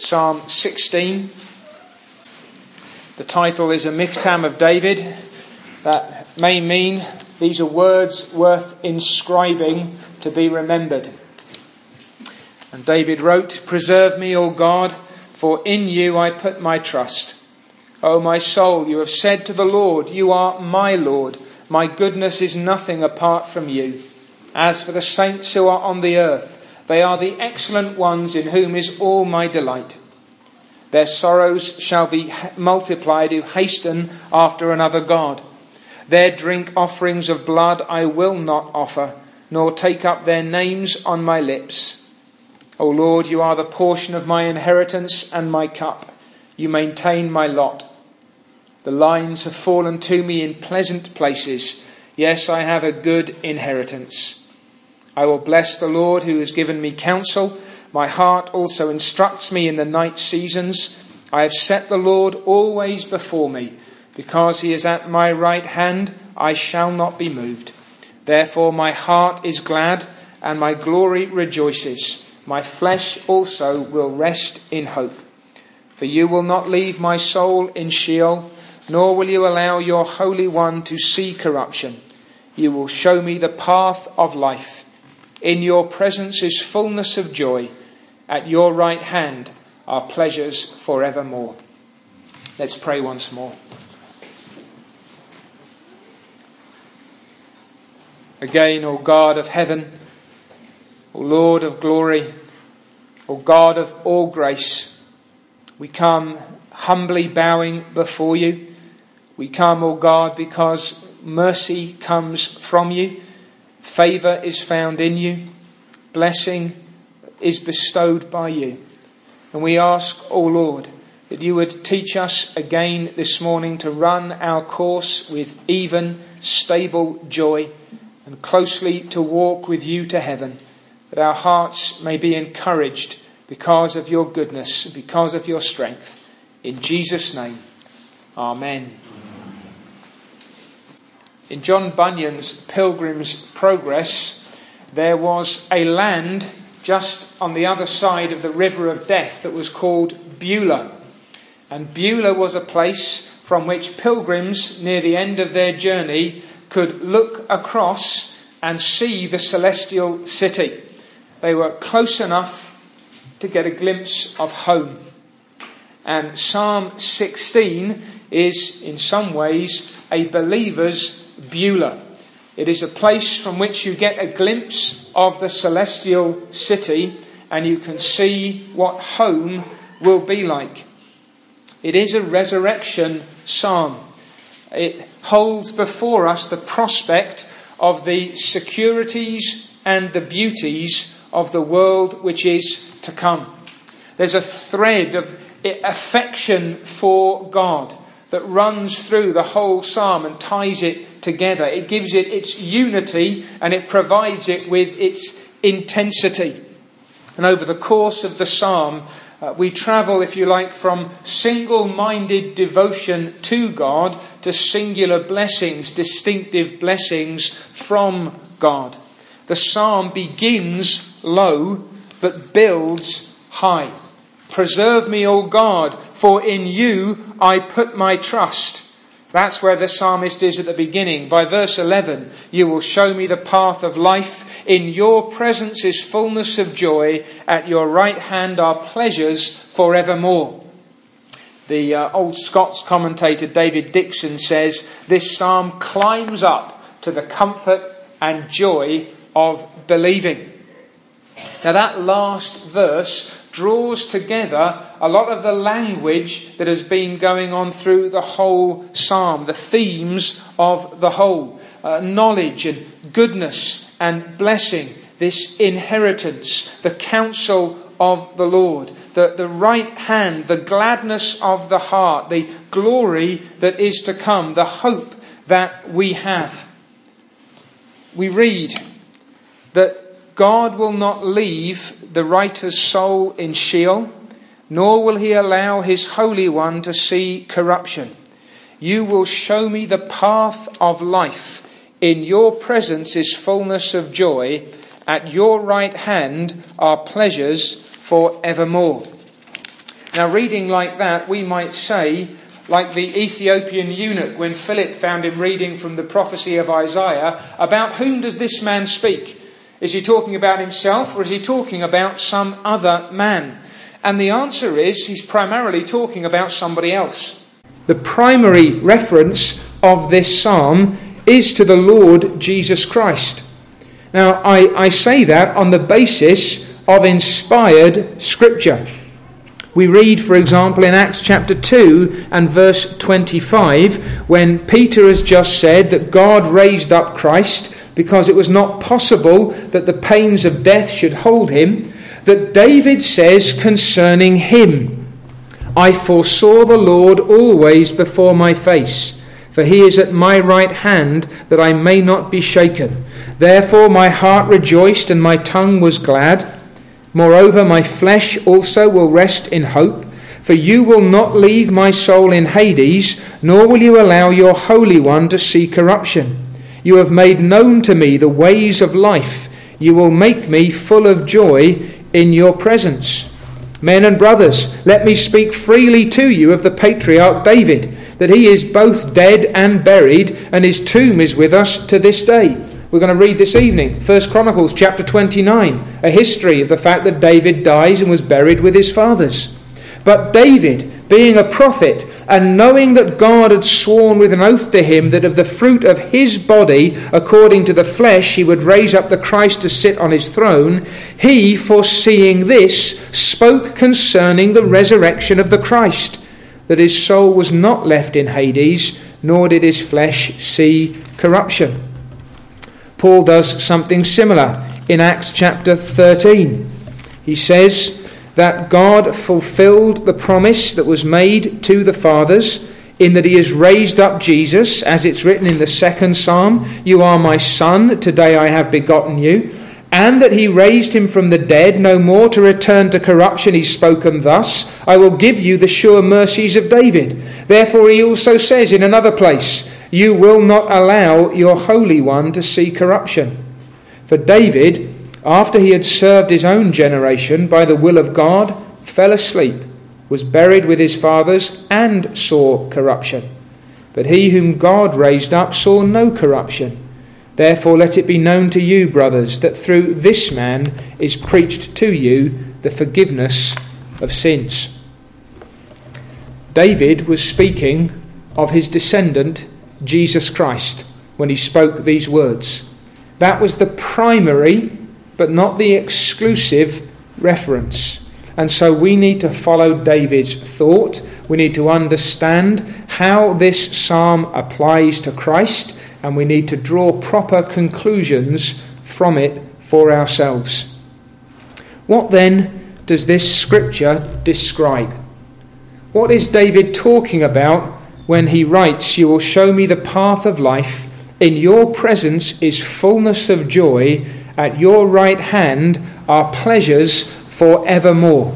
Psalm 16. The title is a Miktam of David. That may mean these are words worth inscribing to be remembered. And David wrote, "Preserve me, O God, for in you I put my trust. O my soul, you have said to the Lord, you are my Lord. My goodness is nothing apart from you. As for the saints who are on the earth, they are the excellent ones in whom is all my delight. Their sorrows shall be multiplied who hasten after another God. Their drink offerings of blood I will not offer, nor take up their names on my lips. O Lord, you are the portion of my inheritance and my cup. You maintain my lot. The lines have fallen to me in pleasant places. Yes, I have a good inheritance. I will bless the Lord who has given me counsel. My heart also instructs me in the night seasons. I have set the Lord always before me. Because he is at my right hand, I shall not be moved. Therefore my heart is glad and my glory rejoices. My flesh also will rest in hope. For you will not leave my soul in Sheol, nor will you allow your Holy One to see corruption. You will show me the path of life. In your presence is fullness of joy. At your right hand are pleasures forevermore." Let's pray once more. Again, O God of heaven, O Lord of glory, O God of all grace, we come humbly bowing before you. We come, O God, because mercy comes from you. Favour is found in you. Blessing is bestowed by you. And we ask, O Lord, that you would teach us again this morning to run our course with even, stable joy and closely to walk with you to heaven, that our hearts may be encouraged because of your goodness, because of your strength. In Jesus' name, Amen. In John Bunyan's Pilgrim's Progress, there was a land just on the other side of the River of Death that was called Beulah. And Beulah was a place from which pilgrims near the end of their journey could look across and see the celestial city. They were close enough to get a glimpse of home. And Psalm 16 is in some ways a believer's Beulah. It is a place from which you get a glimpse of the celestial city and you can see what home will be like. It is a resurrection psalm. It holds before us the prospect of the securities and the beauties of the world which is to come. There's a thread of affection for God that runs through the whole psalm and ties it together. It gives it its unity and it provides it with its intensity. And over the course of the psalm, we travel, if you like, from single-minded devotion to God to singular blessings, distinctive blessings from God. The psalm begins low but builds high. "Preserve me, O God, for in you I put my trust." That's where the psalmist is at the beginning. By verse 11, "You will show me the path of life. In your presence is fullness of joy. At your right hand are pleasures forevermore." The old Scots commentator David Dixon says, this psalm climbs up to the comfort and joy of believing. Now that last verse draws together a lot of the language that has been going on through the whole psalm, the themes of the whole, knowledge and goodness and blessing, this inheritance, the counsel of the Lord, the right hand, the gladness of the heart, the glory that is to come, the hope that we have. We read that God will not leave the writer's soul in Sheol, nor will he allow his Holy One to see corruption. You will show me the path of life. In your presence is fullness of joy. At your right hand are pleasures for evermore. Now, reading like that, we might say, like the Ethiopian eunuch when Philip found him reading from the prophecy of Isaiah, about whom does this man speak? Is he talking about himself, or is he talking about some other man? And the answer is, he's primarily talking about somebody else. The primary reference of this psalm is to the Lord Jesus Christ. Now, I say that on the basis of inspired scripture. We read, for example, in Acts chapter 2 and verse 25, when Peter has just said that God raised up Christ because it was not possible that the pains of death should hold him, that David says concerning him, I foresaw the Lord always before my face, for he is at my right hand, that I may not be shaken. Therefore my heart rejoiced and my tongue was glad. Moreover, my flesh also will rest in hope, for you will not leave my soul in Hades, nor will you allow your Holy One to see corruption. You have made known to me the ways of life. You will make me full of joy in your presence. Men and brothers, let me speak freely to you of the patriarch David, that he is both dead and buried, and his tomb is with us to this day. We're going to read this evening, 1 Chronicles chapter 29, a history of the fact that David dies and was buried with his fathers. But David, being a prophet, and knowing that God had sworn with an oath to him that of the fruit of his body, according to the flesh, he would raise up the Christ to sit on his throne, he, foreseeing this, spoke concerning the resurrection of the Christ, that his soul was not left in Hades, nor did his flesh see corruption. Paul does something similar in Acts chapter 13. He says that God fulfilled the promise that was made to the fathers in that he has raised up Jesus, as it's written in the second psalm, you are my son, today I have begotten you, and that he raised him from the dead, no more to return to corruption. He's spoken thus, I will give you the sure mercies of David. Therefore he also says in another place, you will not allow your Holy One to see corruption. For David, after he had served his own generation by the will of God, fell asleep, was buried with his fathers, and saw corruption. But he whom God raised up saw no corruption. Therefore let it be known to you, brothers, that through this man is preached to you the forgiveness of sins. David was speaking of his descendant, Jesus Christ, when he spoke these words. That was the primary, but not the exclusive reference. And so we need to follow David's thought. We need to understand how this psalm applies to Christ, and we need to draw proper conclusions from it for ourselves. What then does this scripture describe? What is David talking about when he writes, you will show me the path of life, in your presence is fullness of joy, at your right hand are pleasures forevermore.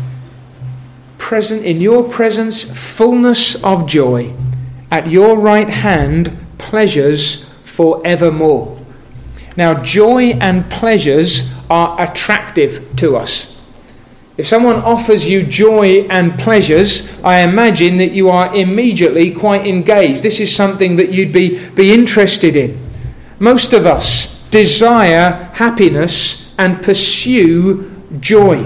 In your presence, fullness of joy, at your right hand, pleasures forevermore. Now, joy and pleasures are attractive to us. If someone offers you joy and pleasures, I imagine that you are immediately quite engaged. This is something that you'd be interested in. Most of us desire happiness and pursue joy.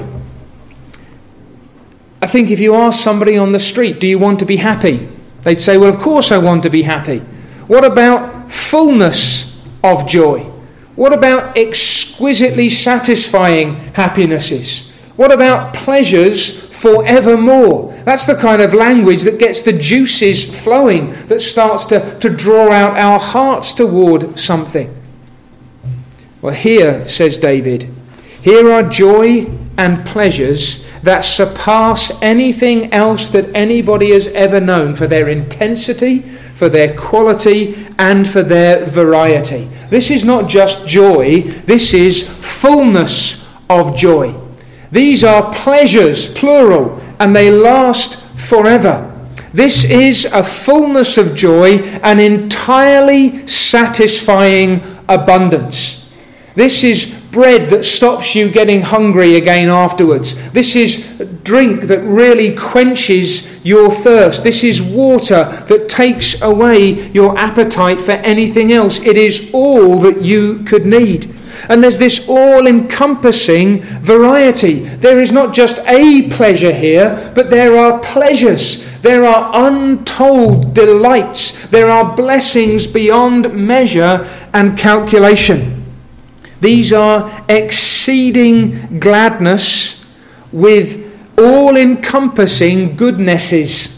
I think if you ask somebody on the street, do you want to be happy? They'd say, well, of course I want to be happy. What about fullness of joy? What about exquisitely satisfying happinesses? What about pleasures forevermore? That's the kind of language that gets the juices flowing, that starts to draw out our hearts toward something. Well, here, says David, here are joy and pleasures that surpass anything else that anybody has ever known for their intensity, for their quality, and for their variety. This is not just joy, this is fullness of joy. These are pleasures, plural, and they last forever. This is a fullness of joy, an entirely satisfying abundance. This is bread that stops you getting hungry again afterwards. This is drink that really quenches your thirst. This is water that takes away your appetite for anything else. It is all that you could need. And there's this all-encompassing variety. There is not just a pleasure here, but there are pleasures. There are untold delights. There are blessings beyond measure and calculation. These are exceeding gladness with all-encompassing goodnesses.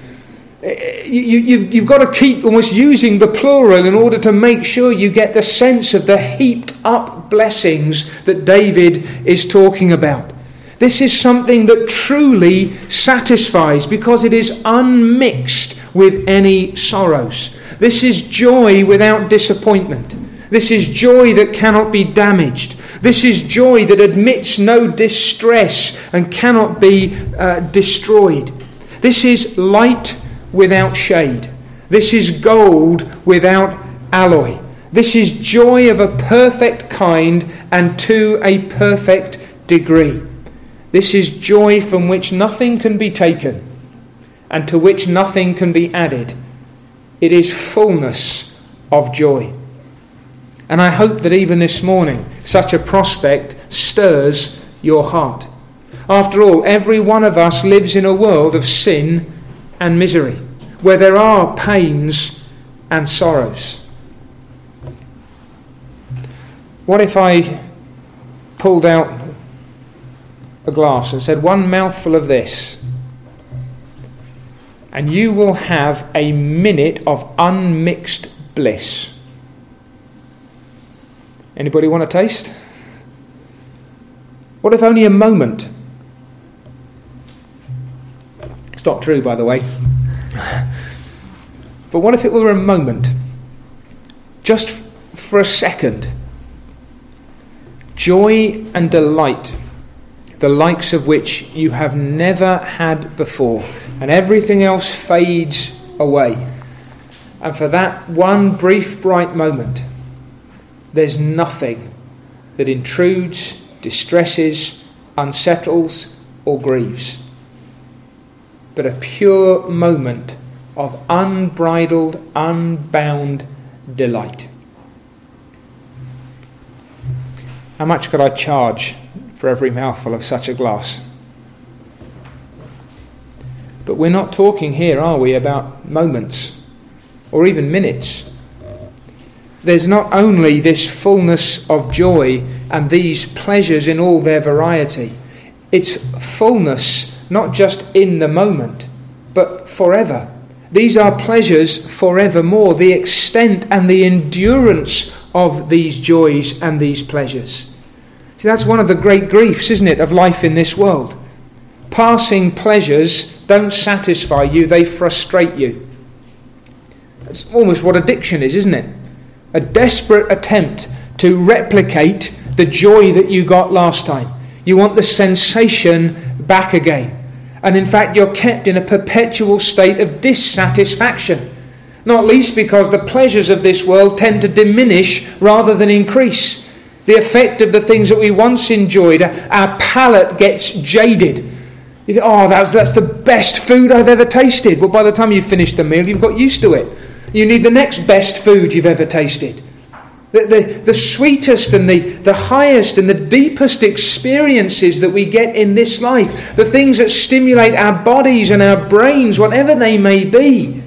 You've got to keep almost using the plural in order to make sure you get the sense of the heaped up blessings that David is talking about. This is something that truly satisfies because it is unmixed with any sorrows. This is joy without disappointment. This is joy that cannot be damaged. This is joy that admits no distress and cannot be destroyed. This is light without shade. This is gold without alloy. This is joy of a perfect kind and to a perfect degree. This is joy from which nothing can be taken and to which nothing can be added. It is fullness of joy. And I hope that even this morning, such a prospect stirs your heart. After all, every one of us lives in a world of sin and misery, where there are pains and sorrows. What if I pulled out a glass and said, one mouthful of this, and you will have a minute of unmixed bliss? Anybody want a taste? What if only a moment? It's not true, by the way. But what if it were a moment? Just for a second. Joy and delight, the likes of which you have never had before. And everything else fades away. And for that one brief, bright moment, there's nothing that intrudes, distresses, unsettles, or grieves, but a pure moment of unbridled, unbound delight. How much could I charge for every mouthful of such a glass? But we're not talking here, are we, about moments or even minutes. There's not only this fullness of joy and these pleasures in all their variety. It's fullness not just in the moment, but forever. These are pleasures forevermore, the extent and the endurance of these joys and these pleasures. See, that's one of the great griefs, isn't it, of life in this world. Passing pleasures don't satisfy you, they frustrate you. That's almost what addiction is, isn't it? A desperate attempt to replicate the joy that you got last time. You want the sensation back again. And in fact, you're kept in a perpetual state of dissatisfaction. Not least because the pleasures of this world tend to diminish rather than increase. The effect of the things that we once enjoyed, our palate gets jaded. You think, oh, that's the best food I've ever tasted. Well, by the time you've finished the meal, you've got used to it. You need the next best food you've ever tasted. The sweetest and the highest and the deepest experiences that we get in this life, the things that stimulate our bodies and our brains, whatever they may be,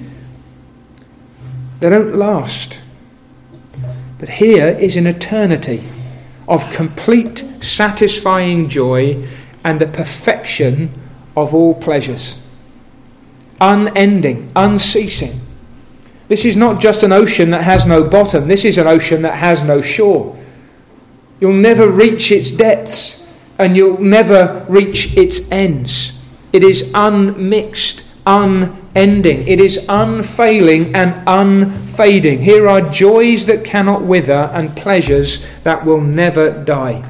they don't last. But here is an eternity of complete satisfying joy and the perfection of all pleasures. Unending, unceasing. This is not just an ocean that has no bottom. This is an ocean that has no shore. You'll never reach its depths and you'll never reach its ends. It is unmixed, unending. It is unfailing and unfading. Here are joys that cannot wither and pleasures that will never die.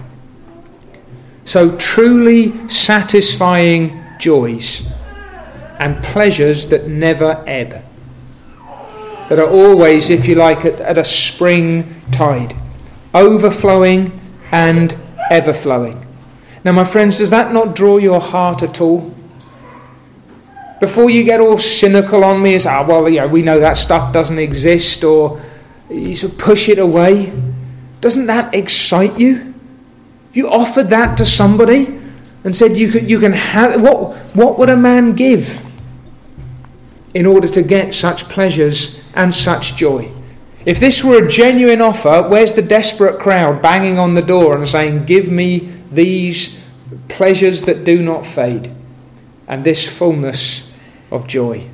So truly satisfying joys and pleasures that never ebb. That are always, if you like, at a spring tide. overflowing and ever-flowing. Now, my friends, does that not draw your heart at all? Before you get all cynical on me as, we know that stuff doesn't exist, or you sort of push it away, doesn't that excite you? You offered that to somebody and said you can have. What would a man give in order to get such pleasures and such joy? If this were a genuine offer, where's the desperate crowd banging on the door and saying, give me these pleasures that do not fade and this fullness of joy?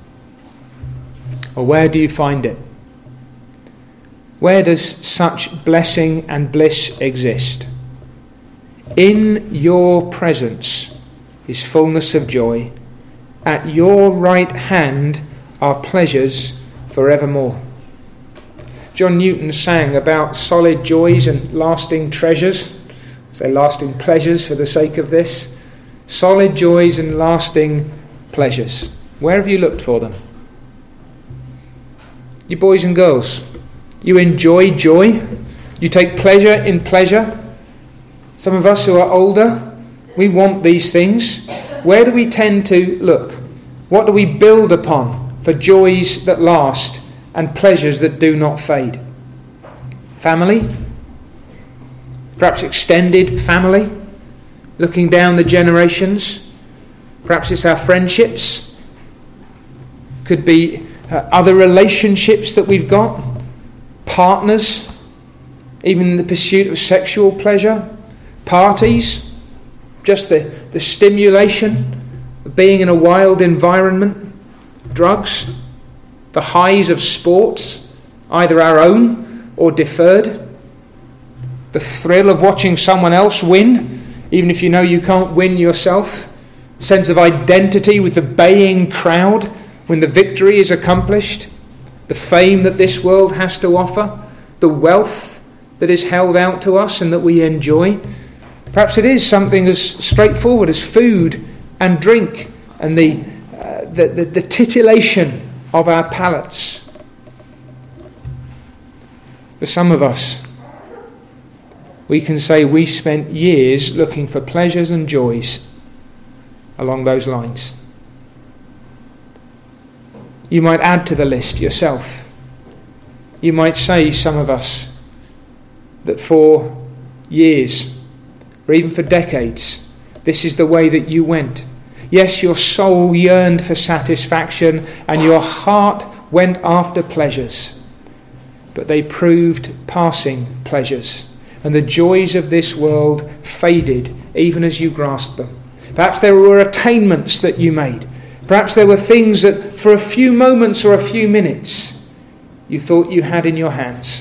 Or where do you find it? Where does such blessing and bliss exist? In your presence is fullness of joy. At your right hand are pleasures forevermore. John Newton sang about solid joys and lasting treasures. Say lasting pleasures for the sake of this. Solid joys and lasting pleasures. Where have you looked for them? You boys and girls, you enjoy joy. You take pleasure in pleasure. Some of us who are older, we want these things. Where do we tend to look? What do we build upon for joys that last and pleasures that do not fade? Family? Perhaps extended family? Looking down the generations? Perhaps it's our friendships? Could be other relationships that we've got? Partners? Even the pursuit of sexual pleasure? Parties? Just the stimulation of being in a wild environment? Drugs? The highs of sports, either our own or deferred? The thrill of watching someone else win, even if you know you can't win yourself? Sense of identity with the baying crowd when the victory is accomplished? The fame that this world has to offer? The wealth that is held out to us and that we enjoy? Perhaps it is something as straightforward as food and drink and the titillation of our palates. For some of us, we can say we spent years looking for pleasures and joys along those lines. You might add to the list yourself. You might say, some of us, that for years, or even for decades, this is the way that you went. Yes, your soul yearned for satisfaction and your heart went after pleasures, but they proved passing pleasures, and the joys of this world faded even as you grasped them. Perhaps there were attainments that you made. Perhaps there were things that for a few moments or a few minutes you thought you had in your hands.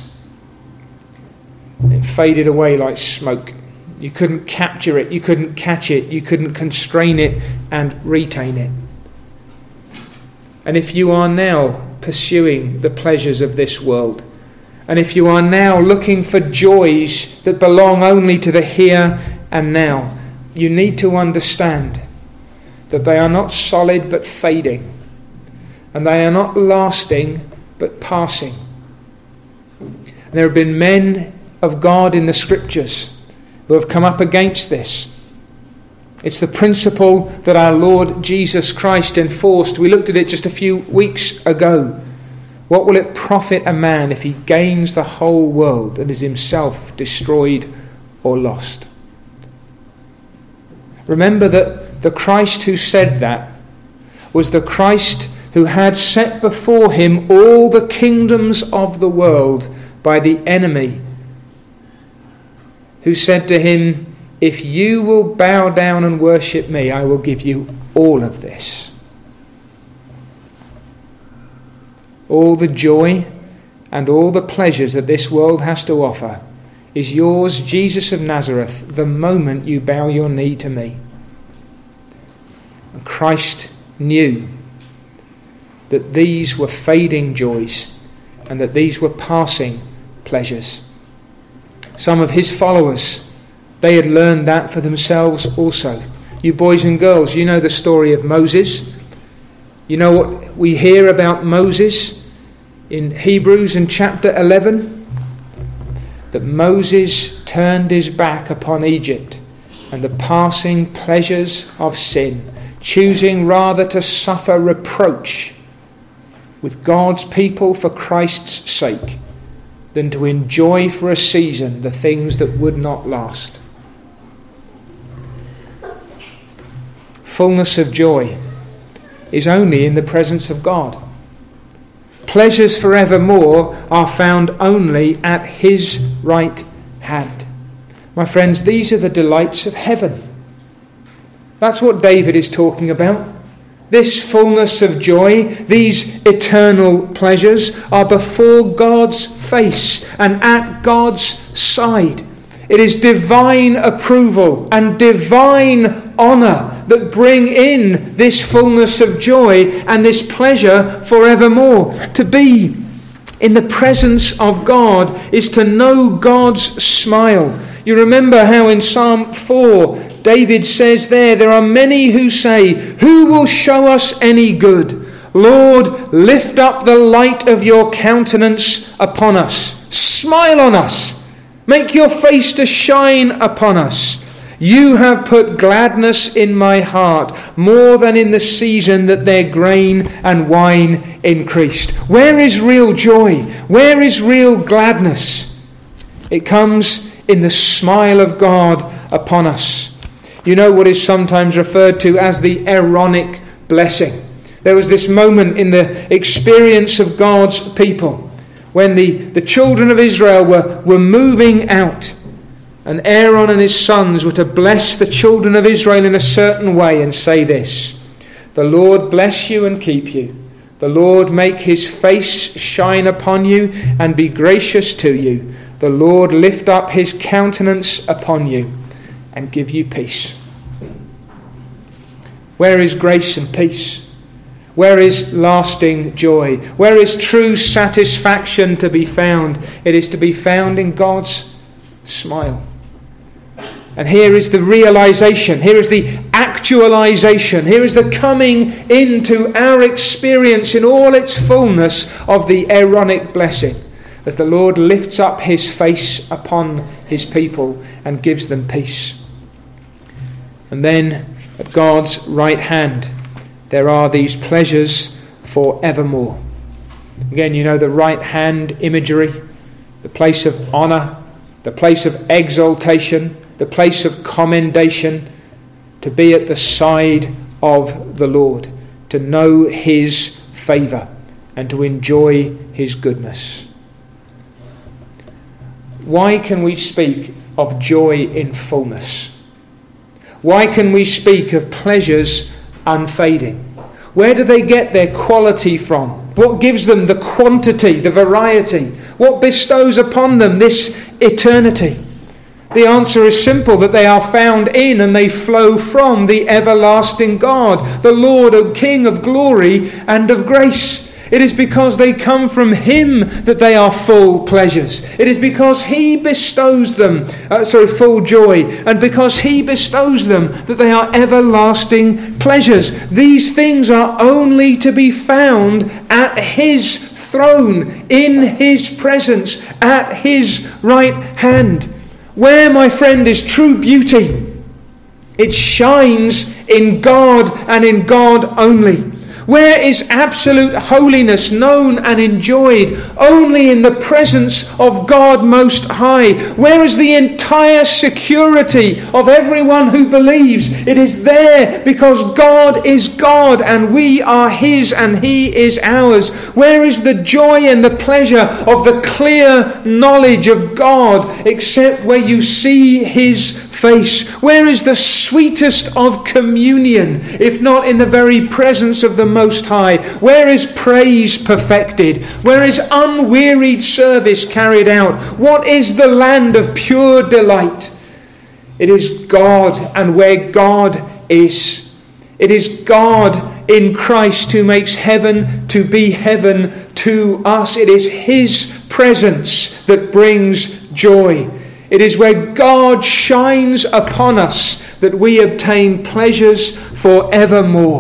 It faded away like smoke. You couldn't capture it, you couldn't catch it, you couldn't constrain it and retain it. And if you are now pursuing the pleasures of this world, and if you are now looking for joys that belong only to the here and now, you need to understand that they are not solid but fading, and they are not lasting but passing. And there have been men of God in the Scriptures who have come up against this. It's the principle that our Lord Jesus Christ enforced. We looked at it just a few weeks ago. What will it profit a man if he gains the whole world and is himself destroyed or lost? Remember that the Christ who said that was the Christ who had set before him all the kingdoms of the world by the enemy, who said to him, if you will bow down and worship me, I will give you all of this. All the joy and all the pleasures that this world has to offer is yours, Jesus of Nazareth, the moment you bow your knee to me. And Christ knew that these were fading joys and that these were passing pleasures. Some of his followers, they had learned that for themselves also. You boys and girls, you know the story of Moses. You know what we hear about Moses in Hebrews in chapter 11? that Moses turned his back upon Egypt and the passing pleasures of sin, choosing rather to suffer reproach with God's people for Christ's sake than to enjoy for a season the things that would not last. Fullness of joy is only in the presence of God. Pleasures forevermore are found only at his right hand. My friends, these are the delights of heaven. That's what David is talking about. This fullness of joy, these eternal pleasures, are before God's face and at God's side. It is divine approval and divine honour that bring in this fullness of joy and this pleasure forevermore. To be in the presence of God is to know God's smile. You remember how in Psalm 4, David says there are many who say, "Who will show us any good? Lord, lift up the light of your countenance upon us. Smile on us. Make your face to shine upon us. You have put gladness in my heart, more than in the season that their grain and wine increased." Where is real joy? Where is real gladness? It comes in the smile of God upon us. You know what is sometimes referred to as the Aaronic blessing. There was this moment in the experience of God's people when the children of Israel were moving out, and Aaron and his sons were to bless the children of Israel in a certain way and say this: "The Lord bless you and keep you. The Lord make his face shine upon you and be gracious to you. The Lord lift up his countenance upon you and give you peace." Where is grace and peace? Where is lasting joy? Where is true satisfaction to be found? It is to be found in God's smile. And here is the realization, here is the actualization, here is the coming into our experience in all its fullness of the Aaronic blessing, as the Lord lifts up his face upon his people and gives them peace. And then at God's right hand there are these pleasures forevermore. Again, you know the right hand imagery, the place of honour, the place of exaltation, the place of commendation, to be at the side of the Lord, to know his favour and to enjoy his goodness. Why can we speak of joy in fullness? Why can we speak of pleasures unfading? Where do they get their quality from? What gives them the quantity, the variety? What bestows upon them this eternity? The answer is simple, that they are found in and they flow from the everlasting God, the Lord, O King of glory and of grace. It is because they come from him that they are full pleasures. It is because he bestows them, full joy, and because he bestows them that they are everlasting pleasures. These things are only to be found at his throne, in his presence, at his right hand. Where, my friend, is true beauty? It shines in God and in God only. Where is absolute holiness known and enjoyed? Only in the presence of God Most High. Where is the entire security of everyone who believes? It is there because God is God and we are his and he is ours. Where is the joy and the pleasure of the clear knowledge of God except where you see his face? Where is the sweetest of communion, if not in the very presence of the Most High? Where is praise perfected? Where is unwearied service carried out? What is the land of pure delight? It is God, and where God is. It is God in Christ who makes heaven to be heaven to us. It is his presence that brings joy. It is where God shines upon us that we obtain pleasures forevermore.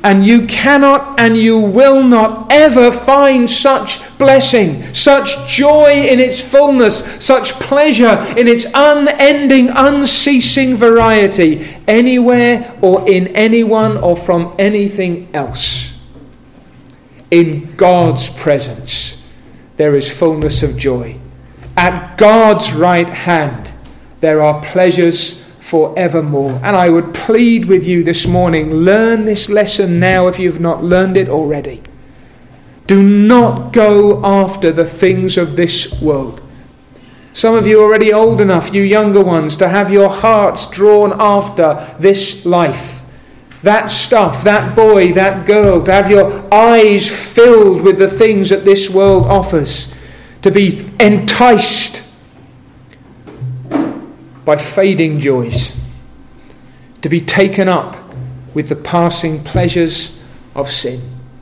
And you cannot and you will not ever find such blessing, such joy in its fullness, such pleasure in its unending, unceasing variety anywhere or in anyone or from anything else. In God's presence there is fullness of joy. At God's right hand there are pleasures forevermore. And I would plead with you this morning, learn this lesson now if you've not learned it already. Do not go after the things of this world. Some of you are already old enough, you younger ones, to have your hearts drawn after this life. That stuff, that boy, that girl, to have your eyes filled with the things that this world offers. To be enticed by fading joys, to be taken up with the passing pleasures of sin.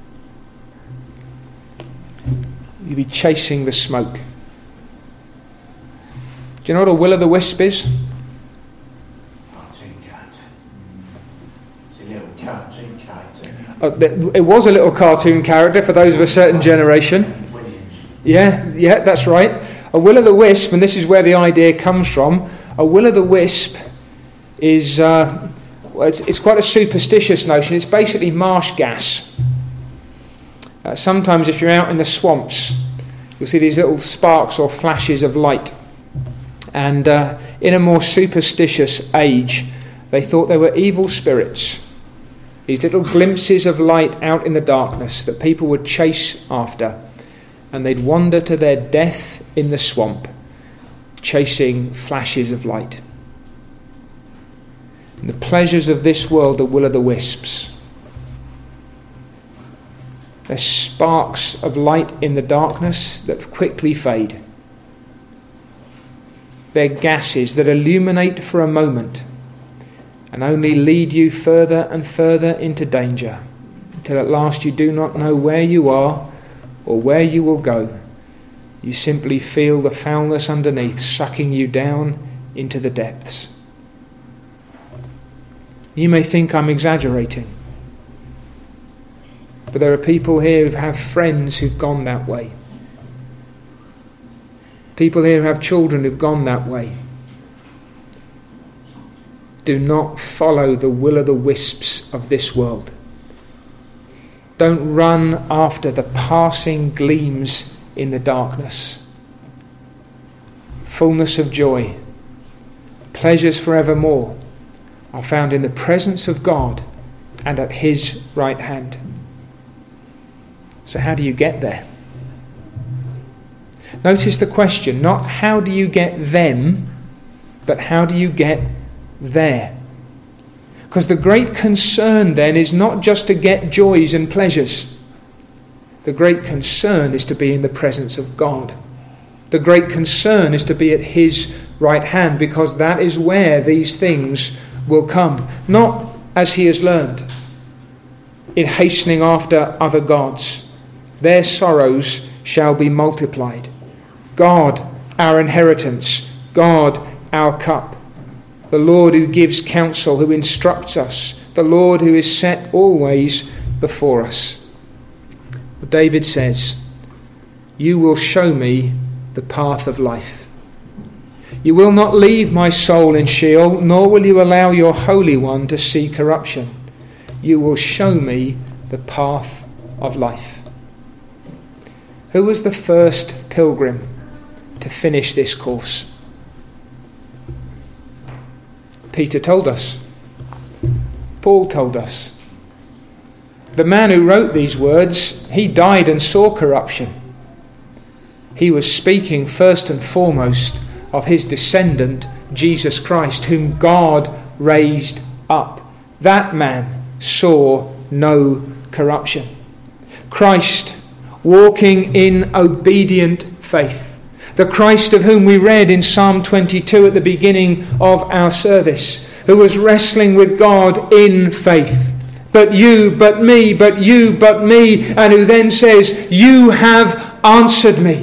You'll be chasing the smoke. Do you know what a will-o'-the-wisp is? Cartoon cat. It's a little cartoon character. It was a little cartoon character for those of a certain generation. Yeah, that's right. A will-o'-the-wisp, and this is where the idea comes from. A will-o'-the-wisp is it's quite a superstitious notion. It's basically marsh gas. Sometimes if you're out in the swamps, you'll see these little sparks or flashes of light. And in a more superstitious age, they thought they were evil spirits. These little glimpses of light out in the darkness that people would chase after. And they'd wander to their death in the swamp, chasing flashes of light. And the pleasures of this world are will-o'-the-wisps. They're sparks of light in the darkness that quickly fade. They're gases that illuminate for a moment and only lead you further and further into danger, until at last you do not know where you are or where you will go. You simply feel the foulness underneath sucking you down into the depths. You may think I'm exaggerating, but there are people here who have friends who've gone that way. People here who have children who've gone that way. Do not follow the will-o'-the-wisps of this world. Don't run after the passing gleams in the darkness. Fullness of joy, pleasures forevermore are found in the presence of God and at His right hand. So how do you get there? Notice the question, not how do you get them, but how do you get there? Because the great concern then is not just to get joys and pleasures. The great concern is to be in the presence of God. The great concern is to be at His right hand, because that is where these things will come. Not, as he has learned, in hastening after other gods. Their sorrows shall be multiplied. God, our inheritance. God, our cup. The Lord who gives counsel, who instructs us. The Lord who is set always before us. David says, "You will show me the path of life. You will not leave my soul in Sheol, nor will you allow your Holy One to see corruption. You will show me the path of life." Who was the first pilgrim to finish this course? Peter told us. Paul told us. The man who wrote these words, he died and saw corruption. He was speaking first and foremost of his descendant, Jesus Christ, whom God raised up. That man saw no corruption. Christ, walking in obedient faith. The Christ of whom we read in Psalm 22 at the beginning of our service, who was wrestling with God in faith. But you, but me, but you, but me. And who then says, "You have answered me.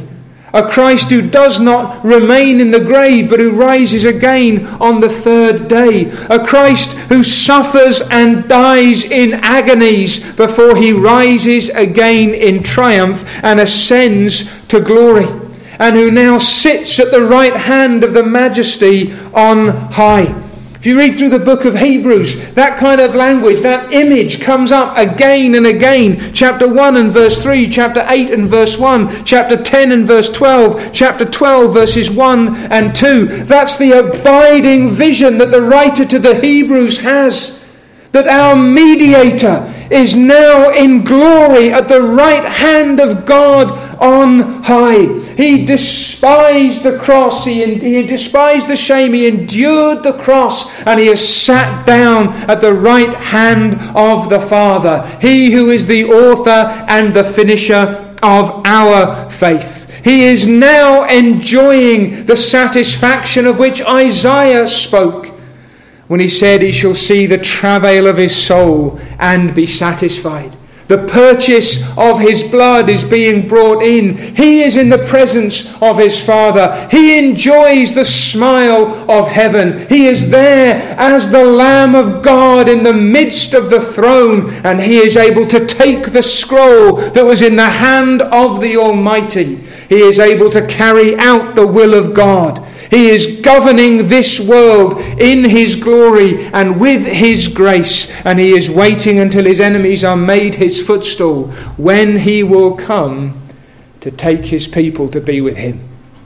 A Christ who does not remain in the grave, but who rises again on the third day. A Christ who suffers and dies in agonies before he rises again in triumph and ascends to glory. And who now sits at the right hand of the Majesty on high. If you read through the book of Hebrews, that kind of language, that image comes up again and again. Chapter 1 and verse 3, chapter 8 and verse 1, chapter 10 and verse 12, chapter 12 verses 1 and 2. That's the abiding vision that the writer to the Hebrews has. That our mediator is now in glory at the right hand of God on high. He despised the cross, he despised the shame, he endured the cross, and he has sat down at the right hand of the Father. He who is the author and the finisher of our faith. He is now enjoying the satisfaction of which Isaiah spoke when he said he shall see the travail of his soul and be satisfied. The purchase of his blood is being brought in. He is in the presence of his Father. He enjoys the smile of heaven. He is there as the Lamb of God in the midst of the throne, and he is able to take the scroll that was in the hand of the Almighty. He is able to carry out the will of God. He is governing this world in his glory and with his grace, and he is waiting until his enemies are made his footstool, when he will come to take his people to be with him.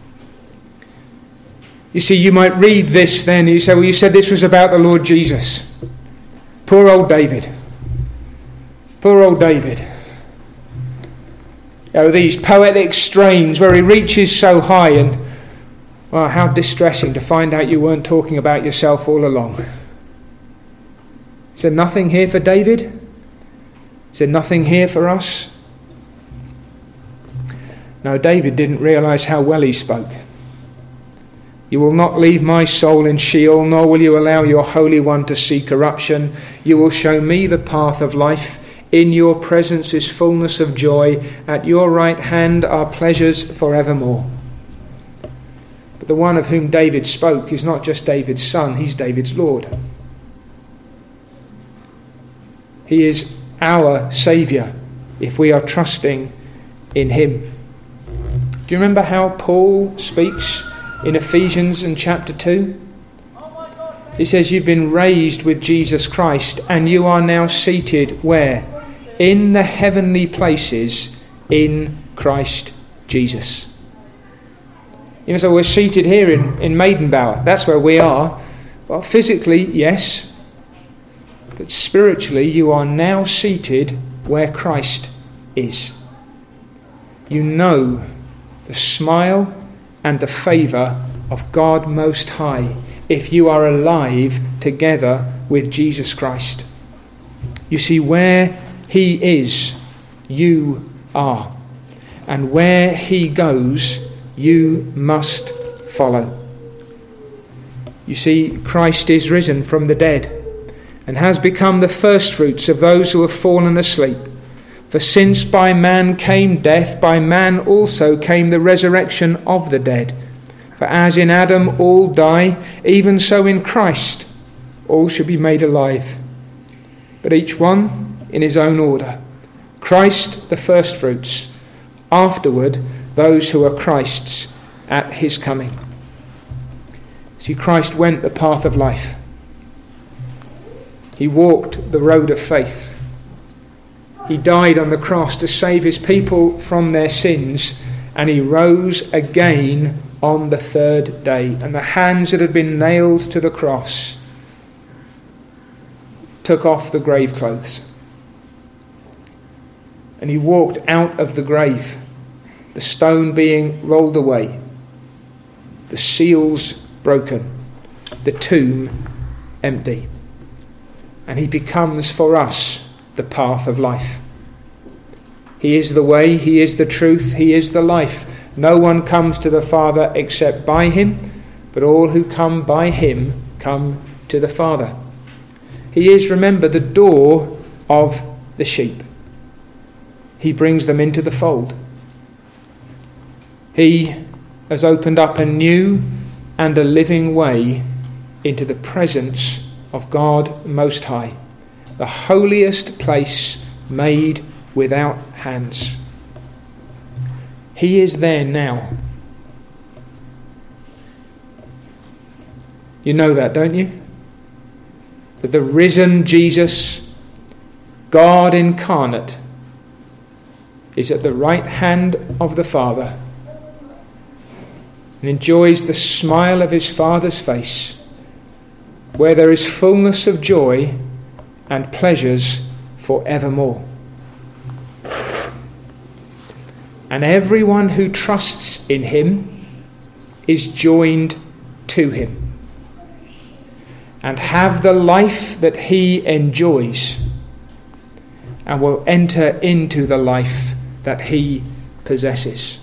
You see, you might read this then, you say, well, you said this was about the Lord Jesus. Poor old David. Poor old David. You know, these poetic strains where he reaches so high, and well, how distressing to find out you weren't talking about yourself all along. Is there nothing here for David? Is there nothing here for us? No, David didn't realise how well he spoke. You will not leave my soul in Sheol, nor will you allow your Holy One to see corruption. You will show me the path of life. In your presence is fullness of joy. At your right hand are pleasures forevermore. But the one of whom David spoke is not just David's son, he's David's Lord. He is our Saviour if we are trusting in him. Do you remember how Paul speaks in Ephesians in chapter 2? He says you've been raised with Jesus Christ and you are now seated where? In the heavenly places in Christ Jesus. You know, so we're seated here in Maidenbower. That's where we are. Well, physically, yes. But spiritually, you are now seated where Christ is. You know the smile and the favour of God Most High if you are alive together with Jesus Christ. You see, where he is, you are. And where he goes, you must follow. You see, Christ is risen from the dead and has become the firstfruits of those who have fallen asleep. For since by man came death, by man also came the resurrection of the dead. For as in Adam all die, even so in Christ all shall be made alive. But each one in his own order. Christ the firstfruits, afterward those who are Christ's at his coming. See, Christ went the path of life. He walked the road of faith. He died on the cross to save his people from their sins, and he rose again on the third day. And the hands that had been nailed to the cross took off the grave clothes. And he walked out of the grave, the stone being rolled away, the seals broken, the tomb empty. And he becomes for us the path of life. He is the way, he is the truth, he is the life. No one comes to the Father except by him, but all who come by him come to the Father. He is, remember, the door of the sheep. He brings them into the fold. He has opened up a new and a living way into the presence of God Most High, the holiest place made without hands. He is there now. You know that, don't you? That the risen Jesus, God incarnate, is at the right hand of the Father and enjoys the smile of his Father's face, where there is fullness of joy and pleasures for evermore. And everyone who trusts in him is joined to him and have the life that he enjoys, and will enter into the life that he possesses.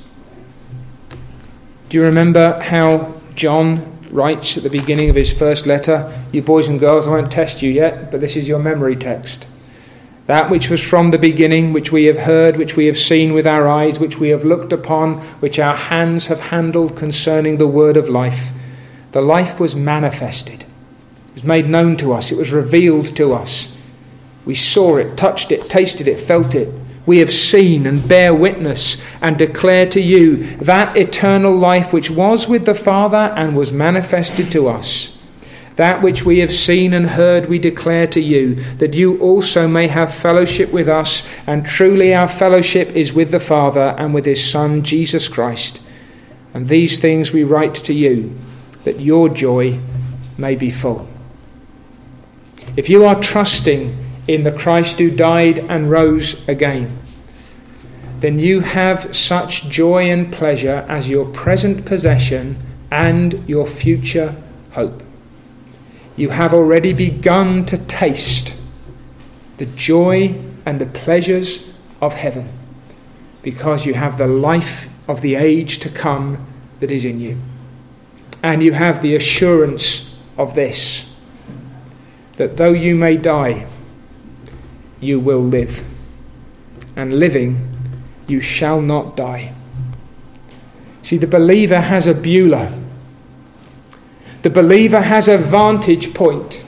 Do you remember how John writes at the beginning of his first letter? You boys and girls, I won't test you yet, but this is your memory text. That which was from the beginning, which we have heard, which we have seen with our eyes, which we have looked upon, which our hands have handled concerning the word of life. The life was manifested. It was made known to us. It was revealed to us. We saw it, touched it, tasted it, felt it. We have seen and bear witness and declare to you that eternal life which was with the Father and was manifested to us. That which we have seen and heard we declare to you, that you also may have fellowship with us, and truly our fellowship is with the Father and with his Son Jesus Christ. And these things we write to you, that your joy may be full. If you are trusting in the Christ who died and rose again, then you have such joy and pleasure as your present possession and your future hope. You have already begun to taste the joy and the pleasures of heaven, because you have the life of the age to come that is in you. And you have the assurance of this, that though you may die, you will live, and living, you shall not die. See, the believer has a Beulah. The believer has a vantage point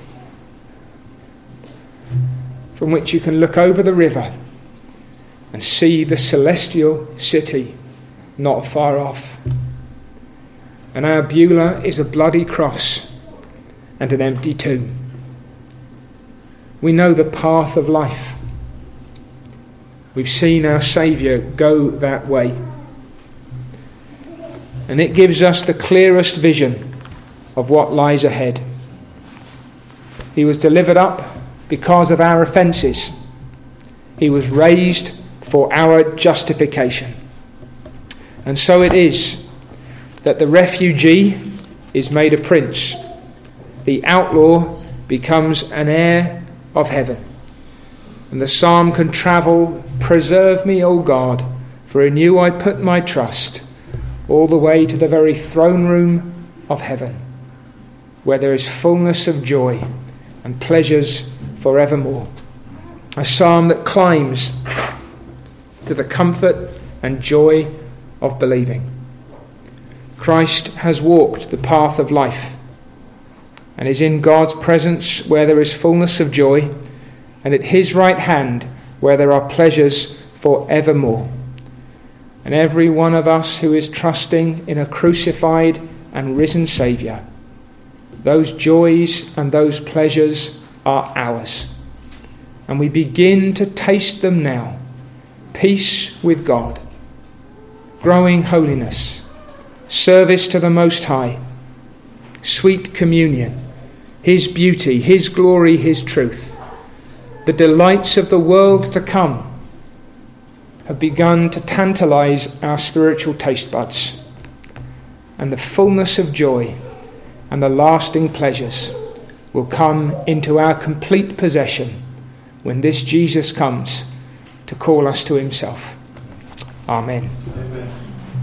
from which you can look over the river and see the celestial city not far off. And our Beulah is a bloody cross and an empty tomb. We know the path of life. We've seen our Saviour go that way. And it gives us the clearest vision of what lies ahead. He was delivered up because of our offences. He was raised for our justification. And so it is that the refugee is made a prince. The outlaw becomes an heir of heaven. And the psalm can travel, "Preserve me, O God, for in you I put my trust," all the way to the very throne room of heaven, where there is fullness of joy and pleasures forevermore. A psalm that climbs to the comfort and joy of believing. Christ has walked the path of life and is in God's presence where there is fullness of joy, and at his right hand where there are pleasures forevermore. And every one of us who is trusting in a crucified and risen Saviour, those joys and those pleasures are ours. And we begin to taste them now. Peace with God, growing holiness, service to the Most High, sweet communion, his beauty, his glory, his truth. The delights of the world to come have begun to tantalize our spiritual taste buds. And the fullness of joy and the lasting pleasures will come into our complete possession when this Jesus comes to call us to himself. Amen. Amen.